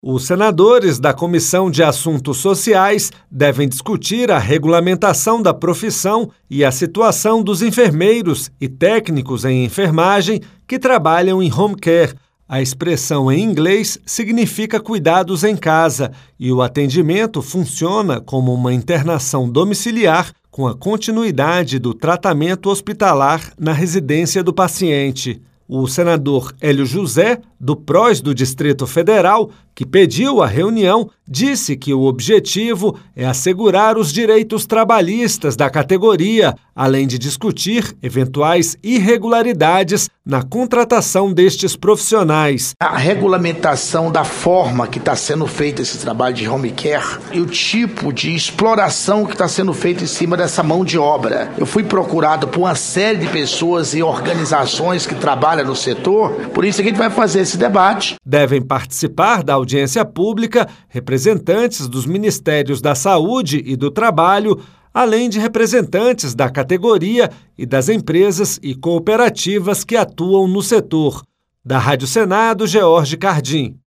Os senadores da Comissão de Assuntos Sociais devem discutir a regulamentação da profissão e a situação dos enfermeiros e técnicos em enfermagem que trabalham em home care. A expressão em inglês significa cuidados em casa e o atendimento funciona como uma internação domiciliar com a continuidade do tratamento hospitalar na residência do paciente. O senador Hélio José, do PROS do Distrito Federal, que pediu a reunião, disse que o objetivo é assegurar os direitos trabalhistas da categoria, além de discutir eventuais irregularidades na contratação destes profissionais. A regulamentação da forma que está sendo feito esse trabalho de home care e o tipo de exploração que está sendo feito em cima dessa mão de obra. Eu fui procurado por uma série de pessoas e organizações que trabalham no setor, por isso que a gente vai fazer esse debate. Devem participar da audiência pública representantes dos Ministérios da Saúde e do Trabalho, além de representantes da categoria e das empresas e cooperativas que atuam no setor. Da Rádio Senado, George Cardim.